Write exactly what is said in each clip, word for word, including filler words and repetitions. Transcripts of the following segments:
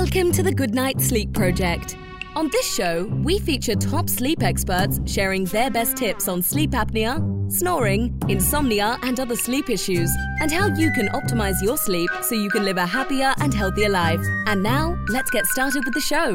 Welcome to the Goodnight Sleep Project. On this show, we feature top sleep experts sharing their best tips on sleep apnea, snoring, insomnia, and other sleep issues, and how you can optimize your sleep so you can live a happier and healthier life. And now, let's get started with the show.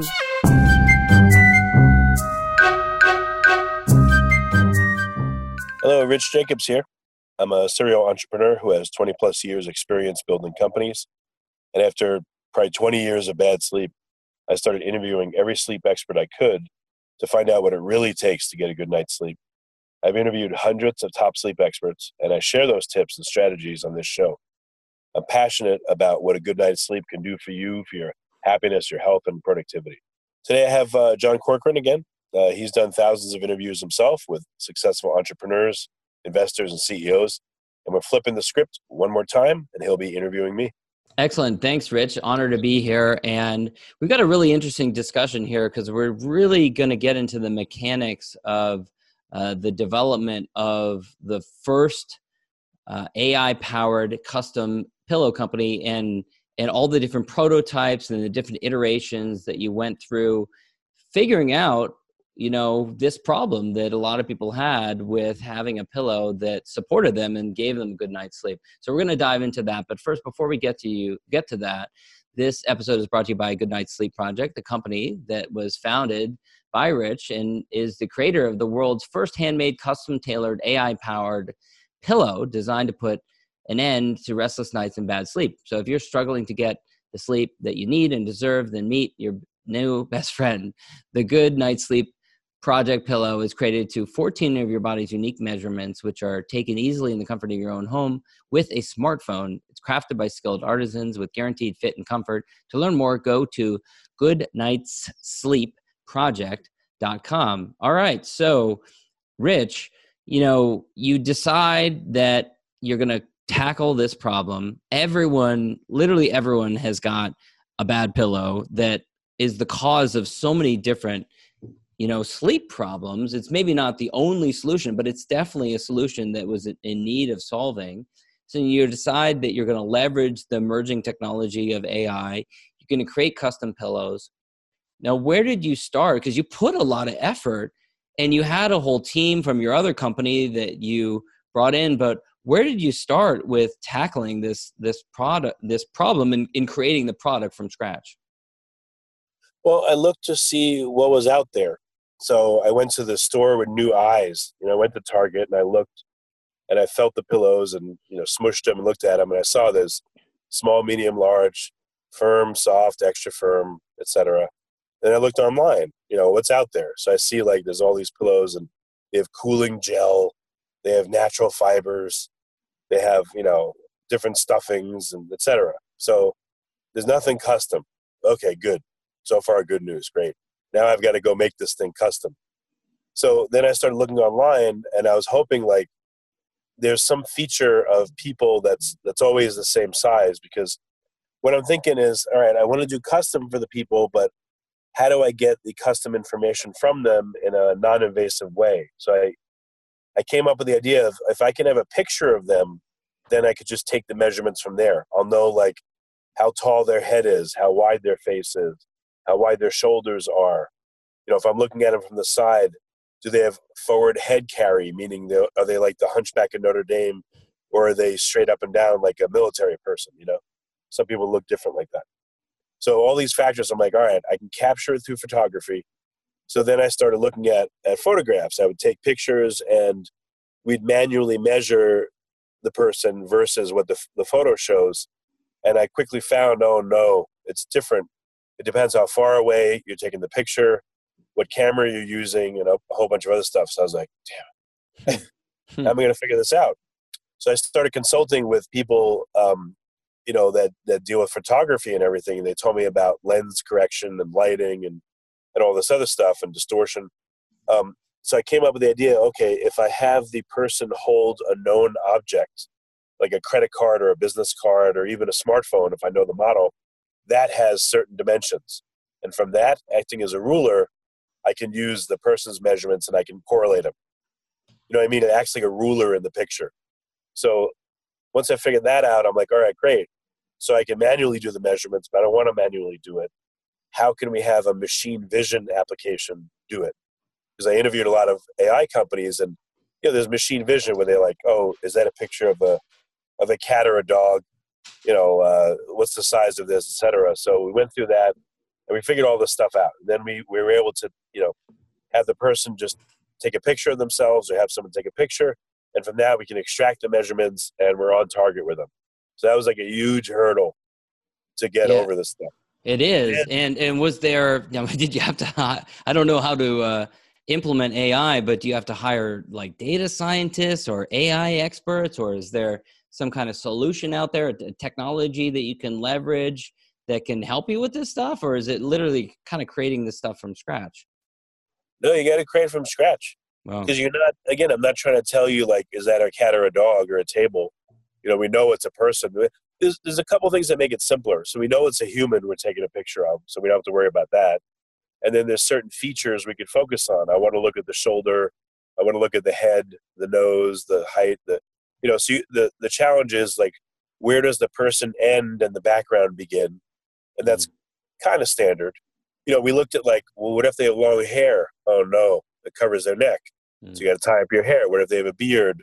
Hello, Rich Jacobs here. I'm a serial entrepreneur who has twenty plus years experience building companies. And after probably twenty years of bad sleep, I started interviewing every sleep expert I could to find out what it really takes to get a good night's sleep. I've interviewed hundreds of top sleep experts, and I share those tips and strategies on this show. I'm passionate about what a good night's sleep can do for you, for your happiness, your health, and productivity. Today I have uh, John Corcoran again. Uh, he's done thousands of interviews himself with successful entrepreneurs, investors, and C E Os. And we're flipping the script one more time, and he'll be interviewing me. Excellent. Thanks, Rich. Honor to be here. And we've got a really interesting discussion here because we're really going to get into the mechanics of uh, the development of the first uh, A I-powered custom pillow company and, and all the different prototypes and the different iterations that you went through figuring out, you know, this problem that a lot of people had with having a pillow that supported them and gave them a good night's sleep. So we're going to dive into that. But first, before we get to you, get to that, this episode is brought to you by Good Night Sleep Project, the company that was founded by Rich and is the creator of the world's first handmade, custom-tailored, A I-powered pillow designed to put an end to restless nights and bad sleep. So if you're struggling to get the sleep that you need and deserve, then meet your new best friend. The Good Night Sleep Project Pillow is created to fourteen of your body's unique measurements, which are taken easily in the comfort of your own home with a smartphone. It's crafted by skilled artisans with guaranteed fit and comfort. To learn more, go to good nights sleep project dot com. All right. So, Rich, you know, you decide that you're going to tackle this problem. Everyone, literally everyone has got a bad pillow that is the cause of so many different you know, sleep problems. It's maybe not the only solution, but it's definitely a solution that was in need of solving. So you decide that you're going to leverage the emerging technology of A I. You're going to create custom pillows. Now, where did you start? Because you put a lot of effort and you had a whole team from your other company that you brought in, but where did you start with tackling this, this product, this problem in, in creating the product from scratch? Well, I looked to see what was out there. So I went to the store with new eyes. You know, I went to Target and I looked and I felt the pillows and, you know, smushed them and looked at them. And I saw this small, medium, large, firm, soft, extra firm, et cetera. Then I looked online, you know, what's out there. So I see like there's all these pillows and they have cooling gel. They have natural fibers. They have, you know, different stuffings and et cetera. So there's nothing custom. Okay, good. So far, good news. Great. Now I've got to go make this thing custom. So then I started looking online and I was hoping like there's some feature of people that's that's always the same size, because what I'm thinking is, all right, I want to do custom for the people, but how do I get the custom information from them in a non-invasive way? So I, I came up with the idea of if I can have a picture of them, then I could just take the measurements from there. I'll know like how tall their head is, how wide their face is, how wide their shoulders are. You know, if I'm looking at them from the side, do they have forward head carry, meaning they, are they like the Hunchback of Notre Dame, or are they straight up and down like a military person, you know? Some people look different like that. So all these factors, I'm like, all right, I can capture it through photography. So then I started looking at, at photographs. I would take pictures and we'd manually measure the person versus what the, the photo shows. And I quickly found, oh no, it's different. It depends how far away you're taking the picture, what camera you're using, and a whole bunch of other stuff. So I was like, damn, how am I going to figure this out? So I started consulting with people, um, you know, that, that deal with photography and everything. And they told me about lens correction and lighting and, and all this other stuff and distortion. Um, so I came up with the idea, okay, if I have the person hold a known object, like a credit card or a business card or even a smartphone, if I know the model, that has certain dimensions. And from that, acting as a ruler, I can use the person's measurements and I can correlate them. You know what I mean? It acts like a ruler in the picture. So once I figured that out, I'm like, all right, great. So I can manually do the measurements, but I don't want to manually do it. how can we have a machine vision application do it? Because I interviewed a lot of A I companies, and you know, there's machine vision where they're like, oh, is that a picture of a of a cat or a dog? You know, uh, what's the size of this, et cetera. So we went through that, and we figured all this stuff out. And then we, we were able to, you know, have the person just take a picture of themselves or have someone take a picture. And from that, we can extract the measurements, and we're on target with them. So that was like a huge hurdle to get Yeah. over this stuff. It is. And and was there, you know, did you have to, I don't know how to uh, implement A I, but do you have to hire like data scientists or A I experts, or is there some kind of solution out there, a technology that you can leverage that can help you with this stuff? Or is it literally kind of creating this stuff from scratch? No, you got to create from scratch. Wow. Because you're not, again, I'm not trying to tell you like, is that a cat or a dog or a table? You know, we know it's a person. There's, there's a couple things that make it simpler. So we know it's a human we're taking a picture of, so we don't have to worry about that. And then there's certain features we could focus on. I want to look at the shoulder. I want to look at the head, the nose, the height. The, you know, so you, the, the challenge is like, where does the person end and the background begin? And that's mm-hmm. kind of standard. You know, we looked at like, well, what if they have long hair? Oh, no, it covers their neck. Mm-hmm. So you got to tie up your hair. What if they have a beard?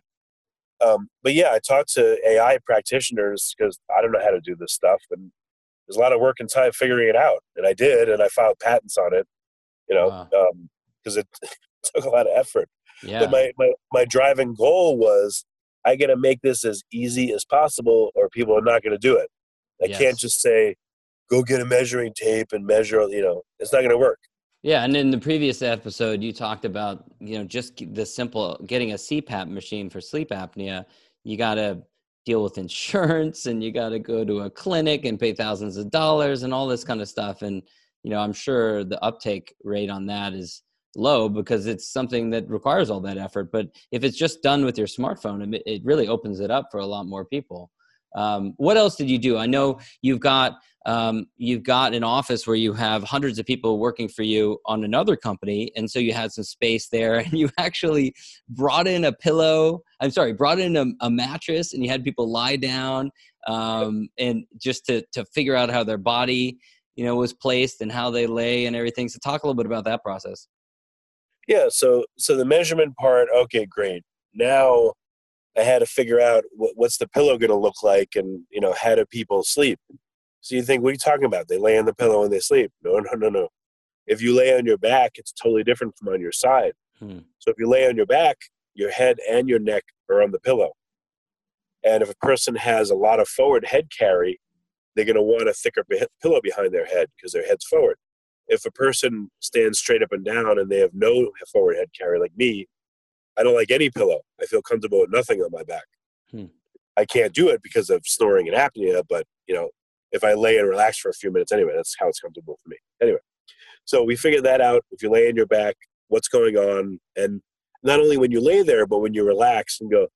Um, but yeah, I talked to A I practitioners because I don't know how to do this stuff. And there's a lot of work and time figuring it out. And I did, and I filed patents on it, you know, because wow. um, it took a lot of effort. Yeah. But my, my, my driving goal was I got to make this as easy as possible or people are not going to do it. I yes. can't just say, go get a measuring tape and measure, you know, it's not going to work. Yeah, and in the previous episode, you talked about, you know, just the simple getting a C PAP machine for sleep apnea. You got to deal with insurance, and you got to go to a clinic and pay thousands of dollars and all this kind of stuff. And, you know, I'm sure the uptake rate on that is low because it's something that requires all that effort. But if it's just done with your smartphone, it, it really opens it up for a lot more people. Um, what else did you do? I know you've got um, you've got an office where you have hundreds of people working for you on another company, and so you had some space there, and you actually brought in a pillow. I'm sorry, brought in a, a mattress, and you had people lie down, um, and just to to figure out how their body, you know, was placed and how they lay and everything. So talk a little bit about that process. Yeah. So so the measurement part. Okay, great. Now I had to figure out what, what's the pillow going to look like, and you know, how do people sleep? So you think, what are you talking about? They lay on the pillow and they sleep. No, no, no, no. If you lay on your back, it's totally different from on your side. Hmm. So if you lay on your back, your head and your neck are on the pillow. And if a person has a lot of forward head carry, they're going to want a thicker be- pillow behind their head because their head's forward. If a person stands straight up and down and they have no forward head carry like me, I don't like any pillow. I feel comfortable with nothing on my back. Hmm. I can't do it because of snoring and apnea, but, you know, if I lay and relax for a few minutes anyway, that's how it's comfortable for me. Anyway, so we figured that out. If you lay on your back, what's going on? And not only when you lay there, but when you relax and go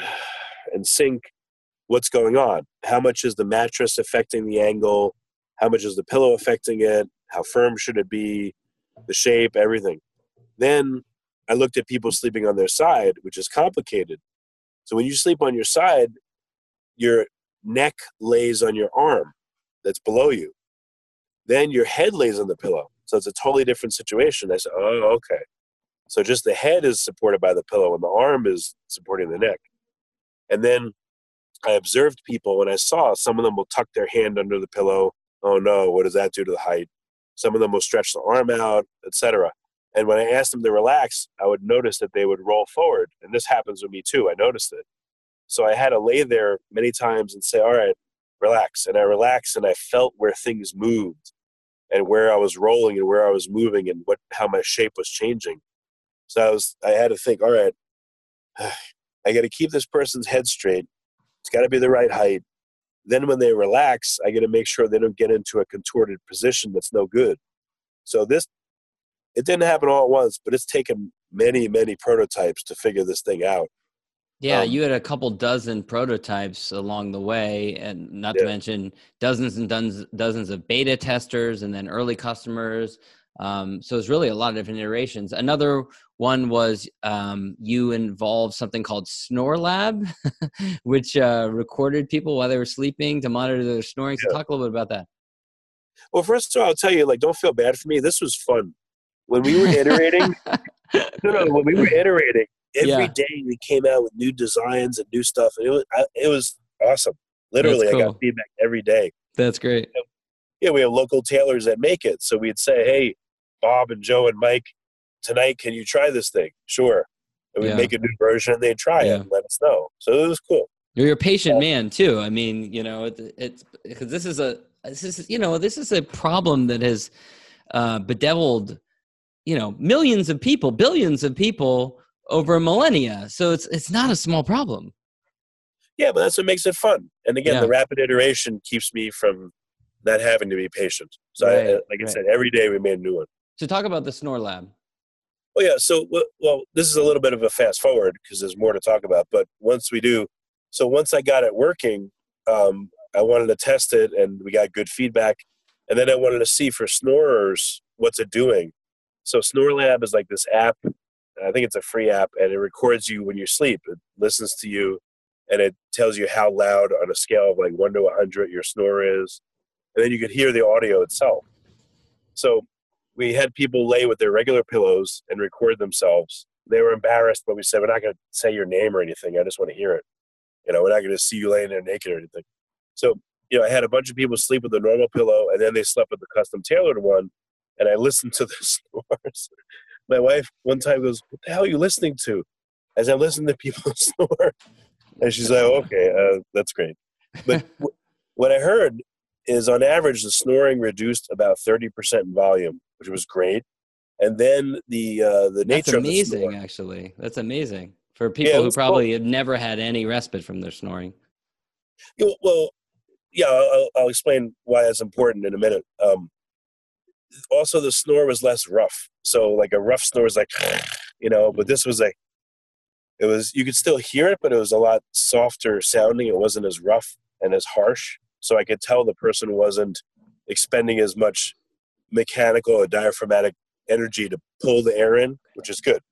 and sink, what's going on? How much is the mattress affecting the angle? How much is the pillow affecting it? How firm should it be? The shape, everything. Then I looked at people sleeping on their side, which is complicated. So when you sleep on your side, your neck lays on your arm that's below you. Then your head lays on the pillow. So it's a totally different situation. I said, oh, okay. So just the head is supported by the pillow and the arm is supporting the neck. And then I observed people and I saw some of them will tuck their hand under the pillow. Oh no, what does that do to the height? Some of them will stretch the arm out, et cetera. And when I asked them to relax, I would notice that they would roll forward. And this happens with me too. I noticed it. So I had to lay there many times and say, all right, relax. And I relaxed and I felt where things moved and where I was rolling and where I was moving and what how my shape was changing. So I was I had to think, all right, I got to keep this person's head straight. It's got to be the right height. Then when they relax, I got to make sure they don't get into a contorted position that's no good. So this, it didn't happen all at once, but it's taken many, many prototypes to figure this thing out. Yeah, Um, you had a couple dozen prototypes along the way, and not Yeah. to mention dozens and dozens, dozens of beta testers and then early customers. Um, so it's really a lot of different iterations. Another one was um, you involved something called Snore Lab, which uh, recorded people while they were sleeping to monitor their snoring. So Yeah. talk a little bit about that. Well, first of all, I'll tell you, like, don't feel bad for me. This was fun. When we were iterating, no, no, when we were iterating, every Yeah. day we came out with new designs and new stuff. And it was, I, it was awesome. Literally, That's I got cool. feedback every day. That's great. Yeah, we have local tailors that make it. So we'd say, hey, Bob and Joe and Mike, tonight, can you try this thing? Sure. And we'd Yeah. make a new version and they'd try Yeah. it and let us know. So it was cool. You're a patient man too. I mean, you know, it, it's because this is a this is you know this is a problem that has uh, bedeviled you know millions of people, billions of people over millennia. So it's it's not a small problem. Yeah, but that's what makes it fun. And again, Yeah. the rapid iteration keeps me from not having to be patient. So, I, Right, like I right. said, every day we made a new one. So talk about the Snore Lab. Oh yeah, so well, well, this is a little bit of a fast forward because there's more to talk about. But once we do, so once I got it working, um, I wanted to test it, and we got good feedback. And then I wanted to see for snorers what's it doing. So Snore Lab is like this app. I think it's a free app, and it records you when you sleep. It listens to you, and it tells you how loud on a scale of like one to a hundred your snore is, and then you could hear the audio itself. So we had people lay with their regular pillows and record themselves. They were embarrassed, but we said, we're not going to say your name or anything. I just want to hear it. You know, we're not going to see you laying there naked or anything. So, you know, I had a bunch of people sleep with a normal pillow, and then they slept with the custom tailored one, and I listened to the snores. My wife one time goes, what the hell are you listening to? As I'm listening to people snore. And she's like, okay, uh, that's great. But w- what I heard is on average, the snoring reduced about thirty percent in volume, which was great. And then the uh, the That's nature of the amazing, snore. actually. That's amazing for Yeah, people it who was probably have never had any respite from their snoring. You know, well, yeah, I'll, I'll explain why that's important in a minute. Um, also, the snore was less rough. So, like a rough snore is like, you know, but this was like, it was, you could still hear it, but it was a lot softer sounding. It wasn't as rough and as harsh. So I could tell the person wasn't expending as much mechanical or diaphragmatic energy to pull the air in, which is good.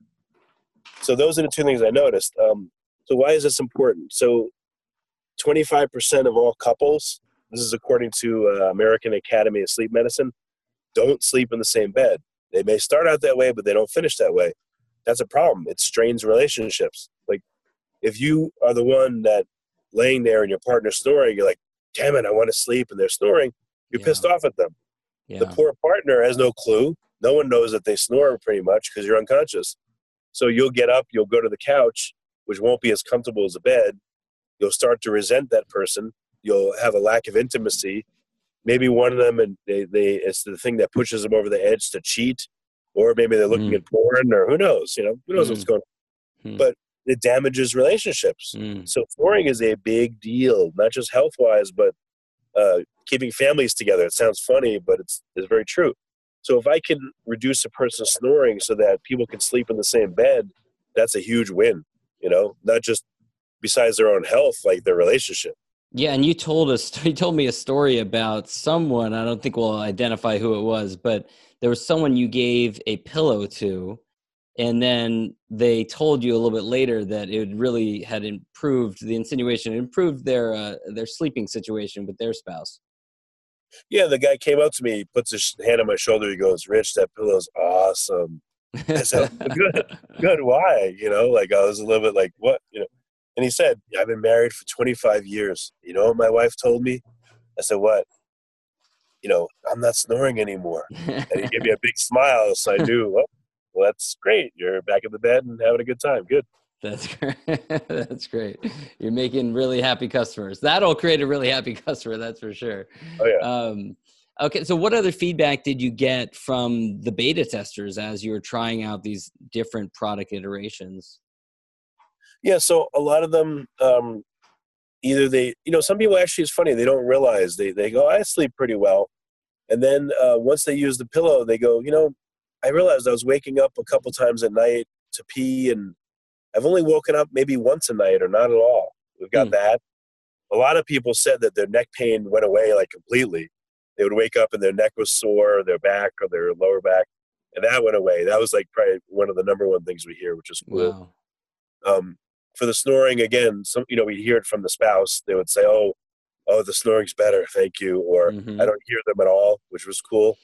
So those are the two things I noticed. Um, so why is this important? So twenty-five percent of all couples, this is according to uh, American Academy of Sleep Medicine, don't sleep in the same bed. They may start out that way, but they don't finish that way. That's a problem. It strains relationships. Like if you are the one that laying there and your partner's snoring, you're like, damn it, I want to sleep, and they're snoring, you're Yeah. pissed off at them. Yeah. The poor partner has no clue. No one knows that they snore pretty much because you're unconscious. So you'll get up, you'll go to the couch, which won't be as comfortable as a bed. You'll start to resent that person. You'll have a lack of intimacy. Maybe one of them, and they, they it's the thing that pushes them over the edge to cheat, or maybe they're looking Mm. at porn, or who knows, you know, who knows Mm. what's going on. Mm. But it damages relationships. Mm. So snoring is a big deal, not just health-wise, but uh, keeping families together. It sounds funny, but it's, it's very true. So if I can reduce a person's snoring so that people can sleep in the same bed, that's a huge win, you know, not just besides their own health, like their relationship. Yeah, and you told us, you told me a story about someone. I don't think we'll identify who it was, but there was someone you gave a pillow to, and then they told you a little bit later that it really had improved the insinuation, improved their uh, their sleeping situation with their spouse. Yeah, the guy came up to me, he puts his hand on my shoulder, he goes, Rich, that pillow's awesome. I said, good, good, why? You know, like I was a little bit like, what? You know, and he said, I've been married for twenty-five years. You know what my wife told me? I said, what? You know, I'm not snoring anymore. And he gave me a big smile, so I knew, well, well, that's great. You're back in the bed and having a good time. Good. That's great. That's great. You're making really happy customers. That'll create a really happy customer. That's for sure. Oh, yeah. Um, okay. So what other feedback did you get from the beta testers as you were trying out these different product iterations? Yeah, so a lot of them, um, either they, you know, some people actually, it's funny, they don't realize, they, they go, I sleep pretty well. And then uh, once they use the pillow, they go, you know, I realized I was waking up a couple times at night to pee, and I've only woken up maybe once a night or not at all. We've got Hmm. that. A lot of people said that their neck pain went away like completely. They would wake up and their neck was sore, or their back or their lower back, and that went away. That was like probably one of the number one things we hear, which is cool. Wow. Um, for the snoring, again, some, you know, we hear it from the spouse. They would say, oh, oh, the snoring's better, thank you, or Mm-hmm. I don't hear them at all, which was cool.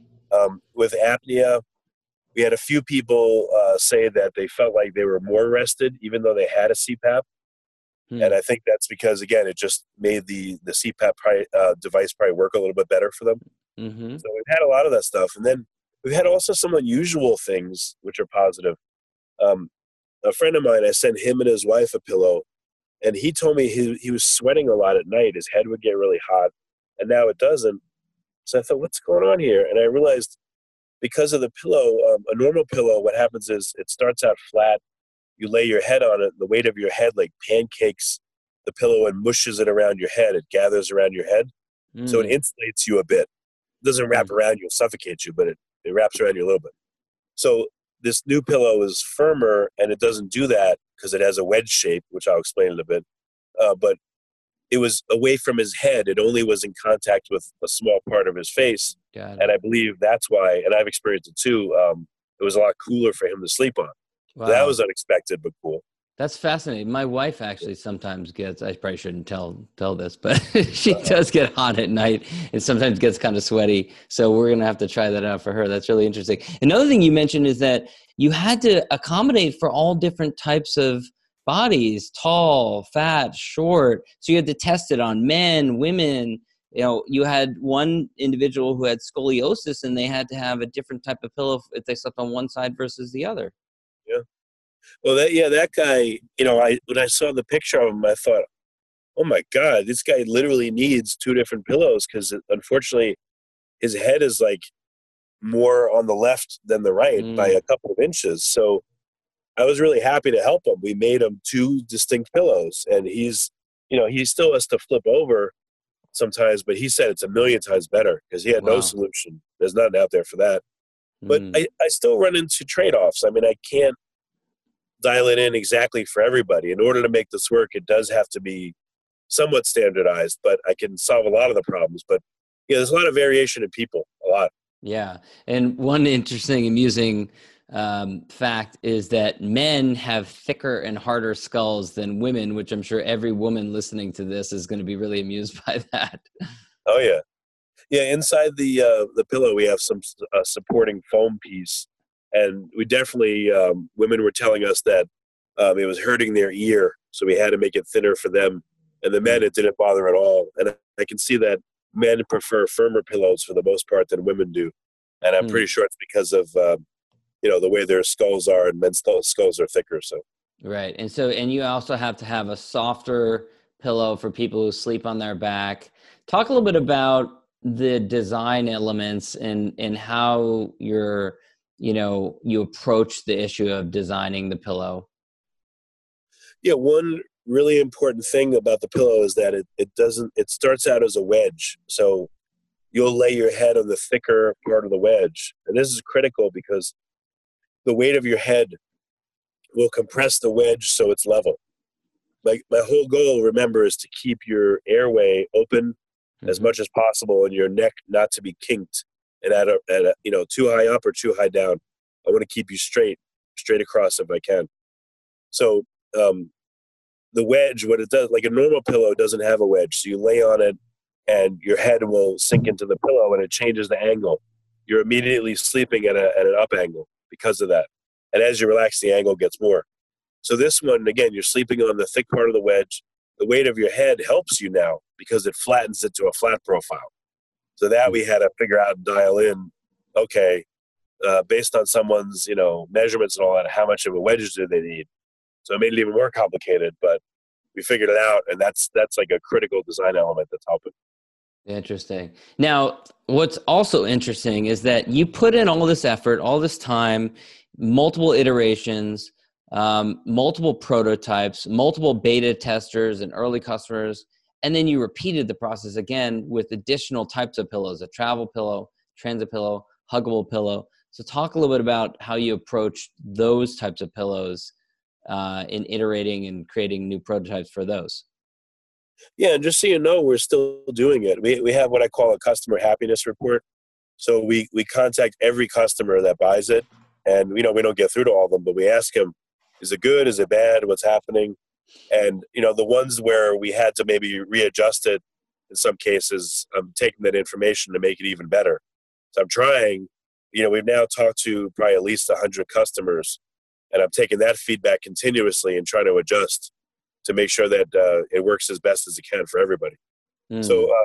Um, with apnea, we had a few people uh, say that they felt like they were more rested, even though they had a C PAP. Hmm. And I think that's because, again, it just made the, the C PAP pri- uh, device probably work a little bit better for them. Mm-hmm. So we've had a lot of that stuff. And then we've had also some unusual things, which are positive. Um, a friend of mine, I sent him and his wife a pillow, and he told me he, he was sweating a lot at night. His head would get really hot, and now it doesn't. So I thought, what's going on here? And I realized because of the pillow, um, a normal pillow, what happens is it starts out flat. You lay your head on it, and the weight of your head like pancakes the pillow and mushes it around your head. It gathers around your head. Mm. So it insulates you a bit. It doesn't wrap Mm. around you and suffocate you, but it, it wraps around you a little bit. So this new pillow is firmer, and it doesn't do that because it has a wedge shape, which I'll explain in a bit. Uh, but it was away from his head. It only was in contact with a small part of his face. Got it. And I believe that's why, and I've experienced it too, um, it was a lot cooler for him to sleep on. Wow. So that was unexpected, but cool. That's fascinating. My wife actually sometimes gets, I probably shouldn't tell tell this, but she does get hot at night and sometimes gets kind of sweaty. So we're going to have to try that out for her. That's really interesting. Another thing you mentioned is that you had to accommodate for all different types of bodies, tall, fat, short. So you had to test it on men, women. You know, you had one individual who had scoliosis and they had to have a different type of pillow if they slept on one side versus the other. Yeah. Well, that, yeah, that guy, you know, I when I saw the picture of him, I thought, oh my God, this guy literally needs two different pillows because unfortunately his head is like more on the left than the right Mm. by a couple of inches. So I was really happy to help him. We made him two distinct pillows, and he's, you know, he still has to flip over sometimes, but he said it's a million times better because he had Wow. no solution. There's nothing out there for that. But Mm. I, I still run into trade-offs. I mean, I can't dial it in exactly for everybody. In order to make this work, it does have to be somewhat standardized, but I can solve a lot of the problems. But yeah, there's a lot of variation in people, a lot. Yeah. And one interesting, amusing um, fact is that men have thicker and harder skulls than women, which I'm sure every woman listening to this is going to be really amused by that. Oh, yeah. Yeah, inside the uh, the pillow, we have some uh, supporting foam piece. And we definitely, um, women were telling us that um, it was hurting their ear, so we had to make it thinner for them. And the men, it didn't bother at all. And I can see that men prefer firmer pillows for the most part than women do. And I'm Hmm. pretty sure it's because of, um, you know, the way their skulls are, and men's skulls are thicker. So Right. And so, and you also have to have a softer pillow for people who sleep on their back. Talk a little bit about the design elements and, and how you're, you know, you approach the issue of designing the pillow. yeah, one really important thing about the pillow is that it, it doesn't, it starts out as a wedge. So you'll lay your head on the thicker part of the wedge. And this is critical because the weight of your head will compress the wedge so it's level. Like my whole goal, remember, is to keep your airway open as Mhm. much as possible and your neck not to be kinked and at a, at a, you know, too high up or too high down. I want to keep you straight, straight across if I can. So um, the wedge, what it does, like a normal pillow doesn't have a wedge. So you lay on it and your head will sink into the pillow and it changes the angle. You're immediately sleeping at, a, at an up angle because of that. And as you relax, the angle gets more. So this one, again, you're sleeping on the thick part of the wedge. The weight of your head helps you now because it flattens it to a flat profile. So that we had to figure out and dial in, okay, uh, based on someone's, you know, measurements and all that, how much of a wedge do they need? So it made it even more complicated, but we figured it out, and that's that's like a critical design element that's helping. Interesting. Now, what's also interesting is that you put in all this effort, all this time, multiple iterations, um, multiple prototypes, multiple beta testers and early customers, and then you repeated the process again with additional types of pillows, a travel pillow, transit pillow, huggable pillow. So talk a little bit about how you approach those types of pillows uh, in iterating and creating new prototypes for those. Yeah, and just so you know, we're still doing it. We we have what I call a customer happiness report. So we, we contact every customer that buys it, and you know we don't get through to all of them, but we ask them, is it good? Is it bad? What's happening? And you know the ones where we had to maybe readjust it, in some cases, I'm taking that information to make it even better. So I'm trying, you know, we've now talked to probably at least one hundred customers, and I'm taking that feedback continuously and trying to adjust to make sure that uh, it works as best as it can for everybody. Mm. So uh,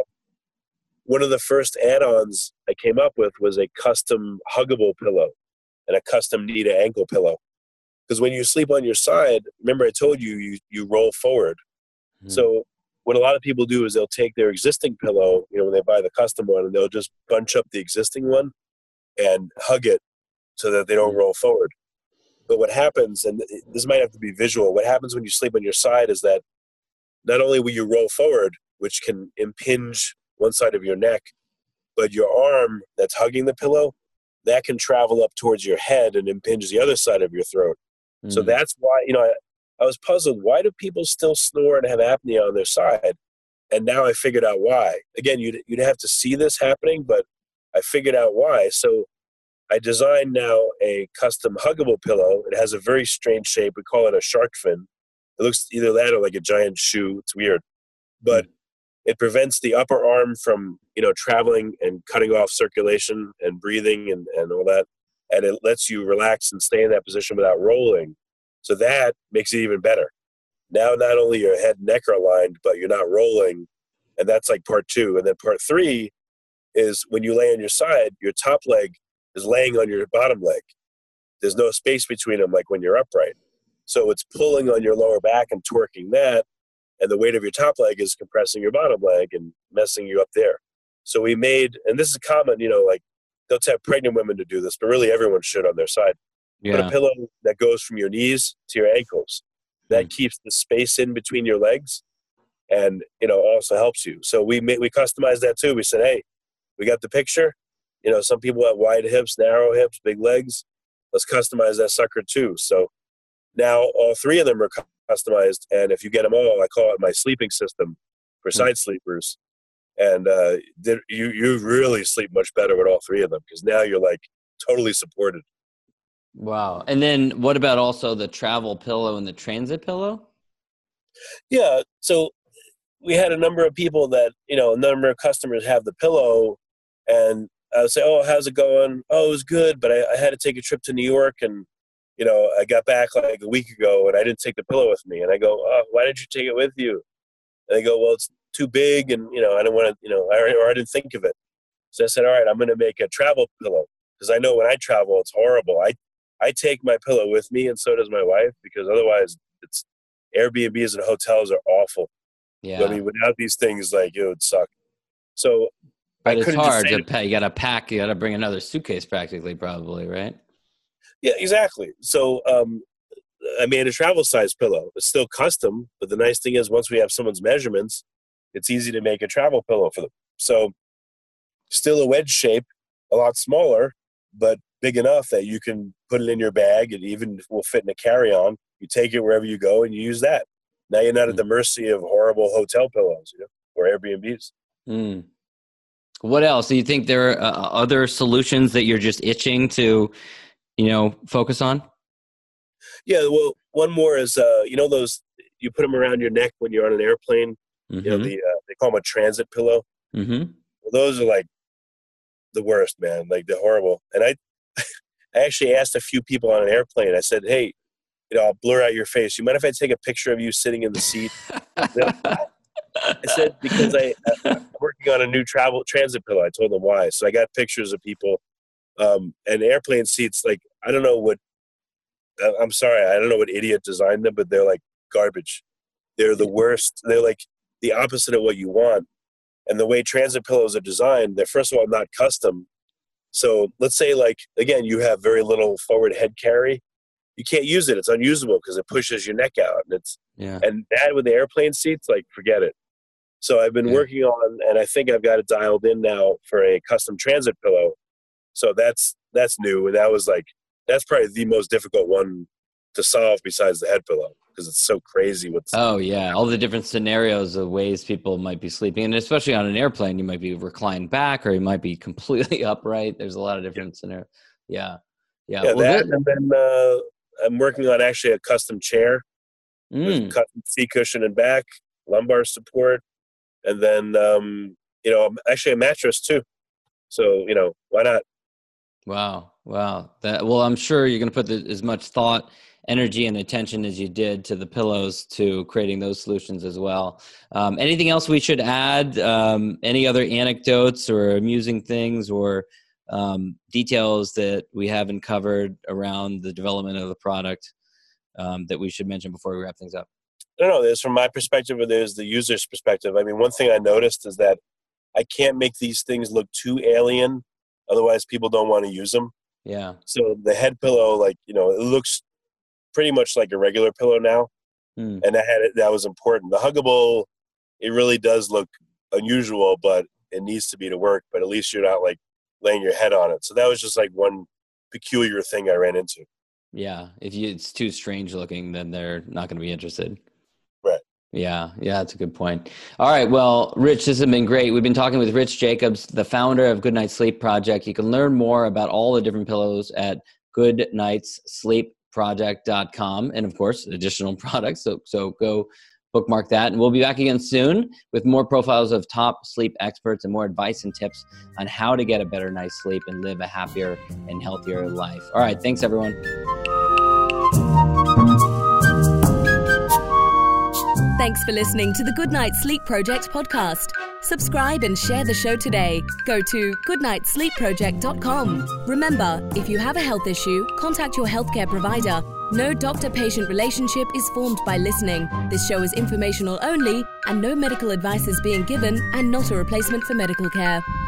one of the first add-ons I came up with was a custom huggable pillow and a custom knee to ankle pillow. Because when you sleep on your side, remember I told you, you, you roll forward. Mm. So what a lot of people do is they'll take their existing pillow, you know, when they buy the custom one, and they'll just bunch up the existing one and hug it so that they don't mm. roll forward. But what happens, and this might have to be visual, what happens when you sleep on your side is that not only will you roll forward, which can impinge one side of your neck, but your arm that's hugging the pillow, that can travel up towards your head and impinge the other side of your throat. Mm. So that's why, you know, I, I was puzzled. Why do people still snore and have apnea on their side? And now I figured out why. Again, you'd, you'd have to see this happening, but I figured out why. So I designed now a custom huggable pillow. It has a very strange shape. We call it a shark fin. It looks either that or like a giant shoe. It's weird. But mm. it prevents the upper arm from, you know, traveling and cutting off circulation and breathing and, and all that. And it lets you relax and stay in that position without rolling. So that makes it even better. Now, not only your head and neck are aligned, but you're not rolling. And that's like part two. And then part three is when you lay on your side, your top leg is laying on your bottom leg. There's no space between them like when you're upright. So it's pulling on your lower back and twerking that. And the weight of your top leg is compressing your bottom leg and messing you up there. So we made, and this is common, you know, like they'll tell pregnant women to do this, but really everyone should on their side. Yeah. Put a pillow that goes from your knees to your ankles. That mm. keeps the space in between your legs and, you know, also helps you. So we made, we customized that too. We said, hey, we got the picture. You know, some people have wide hips, narrow hips, big legs. Let's customize that sucker too. So now all three of them are customized. And if you get them all, I call it my sleeping system for mm. side sleepers. And uh, you, you really sleep much better with all three of them because now you're like totally supported. Wow. And then what about also the travel pillow and the transit pillow? Yeah. So we had a number of people that, you know, a number of customers have the pillow, and I would say, oh, how's it going? Oh, it was good, but I, I had to take a trip to New York, and, you know, I got back like a week ago and I didn't take the pillow with me. And I go, oh, why didn't you take it with you? And they go, well, it's too big, and, you know, I don't want to, you know, or I didn't think of it. So I said, all right, I'm going to make a travel pillow, because I know when I travel, it's horrible. I I take my pillow with me, and so does my wife, because otherwise it's Airbnbs and hotels are awful. Yeah. I mean, without these things, like, it would suck. So but I it's hard to pack. You got to pack. You got to bring another suitcase practically, probably, right? Yeah, exactly. So um, I made a travel size pillow. It's still custom, but the nice thing is once we have someone's measurements, it's easy to make a travel pillow for them. So still a wedge shape, a lot smaller, but big enough that you can put it in your bag. It even will fit in a carry-on. You take it wherever you go and you use that. Now you're not mm. at the mercy of horrible hotel pillows, you know, or Airbnbs. Mm. What else? Do you think there are uh, other solutions that you're just itching to, you know, focus on? Yeah, well, one more is, uh, you know, those, you put them around your neck when you're on an airplane. Mm-hmm. You know, the uh, they call them a transit pillow. Mm-hmm. Well, those are like the worst, man. Like, they're horrible. And I, I actually asked a few people on an airplane. I said, hey, you know, I'll blur out your face. You mind if I take a picture of you sitting in the seat? I said, because I, I'm working on a new travel transit pillow. I told them why. So I got pictures of people. Um, and airplane seats, like, I don't know what, I'm sorry, I don't know what idiot designed them, but they're like garbage. They're the worst. They're like the opposite of what you want. And the way transit pillows are designed, they're first of all not custom. So let's say, like, again, you have very little forward head carry. You can't use it. It's unusable because it pushes your neck out. And it's yeah. and that with the airplane seats, like, forget it. So I've been yeah. working on, and I think I've got it dialed in now for a custom transit pillow. So that's that's new. And that was like, that's probably the most difficult one to solve besides the head pillow, because it's so crazy. What's oh yeah, all the different scenarios of ways people might be sleeping, and especially on an airplane, you might be reclined back, or you might be completely upright. There's a lot of different yeah. scenarios. Yeah, yeah. yeah well, that, and then uh, I'm working on actually a custom chair mm. with custom seat cushion and back, lumbar support, and then um, you know, actually a mattress too. So you know, why not? Wow, wow. That well, I'm sure you're going to put the, as much thought, energy, and attention as you did to the pillows to creating those solutions as well. Um, anything else we should add? Um, any other anecdotes or amusing things or um, details that we haven't covered around the development of the product um, that we should mention before we wrap things up? I don't know. There's from my perspective, or there's the user's perspective. I mean, one thing I noticed is that I can't make these things look too alien. Otherwise, people don't want to use them. Yeah. So the head pillow, like, you know, it looks pretty much like a regular pillow now. Mm. And that, had, that was important. The Huggable, it really does look unusual, but it needs to be to work. But at least you're not, like, laying your head on it. So that was just, like, one peculiar thing I ran into. Yeah. If you, it's too strange looking, then they're not going to be interested. Right. Yeah, yeah, that's a good point. All right, well, Rich, this has been great. We've been talking with Rich Jacobs, the founder of Good Night Sleep Project. You can learn more about all the different pillows at good nights sleep project dot com, and of course, additional products. So, so go bookmark that, and we'll be back again soon with more profiles of top sleep experts and more advice and tips on how to get a better night's sleep and live a happier and healthier life. All right, thanks, everyone. Thanks for listening to the Good Night Sleep Project podcast. Subscribe and share the show today. Go to good night sleep project dot com. Remember, if you have a health issue, contact your healthcare provider. No doctor-patient relationship is formed by listening. This show is informational only, and no medical advice is being given and not a replacement for medical care.